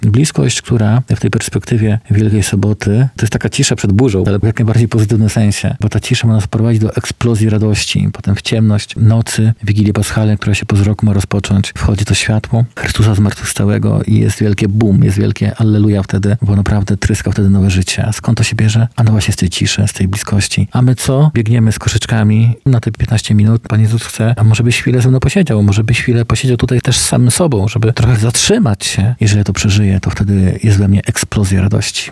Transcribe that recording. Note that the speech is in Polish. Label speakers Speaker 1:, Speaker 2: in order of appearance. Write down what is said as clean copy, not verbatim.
Speaker 1: Bliskość, która w tej perspektywie Wielkiej Soboty, to jest taka cisza przed burzą, ale w jak najbardziej pozytywnym sensie, bo ta cisza ma nas prowadzić do eksplozji radości. Potem w ciemność nocy, Wigilii Paschalnej, która się po zmroku ma rozpocząć, wchodzi to światło Chrystusa zmartwychwstałego i jest wielkie boom, jest wielkie alleluja wtedy, bo naprawdę tryska wtedy nowe życie. A skąd to się bierze? A no właśnie z tej ciszy, z tej bliskości. A my co? Biegniemy z koszyczkami na te 15 minut. Pan Jezus chce, a może byś chwilę ze mną posiedział, może byś chwilę posiedział tutaj też z samym sobą, żeby trochę zatrzymać się. Jeżeli to przeżyję, to wtedy jest we mnie eksplozja radości.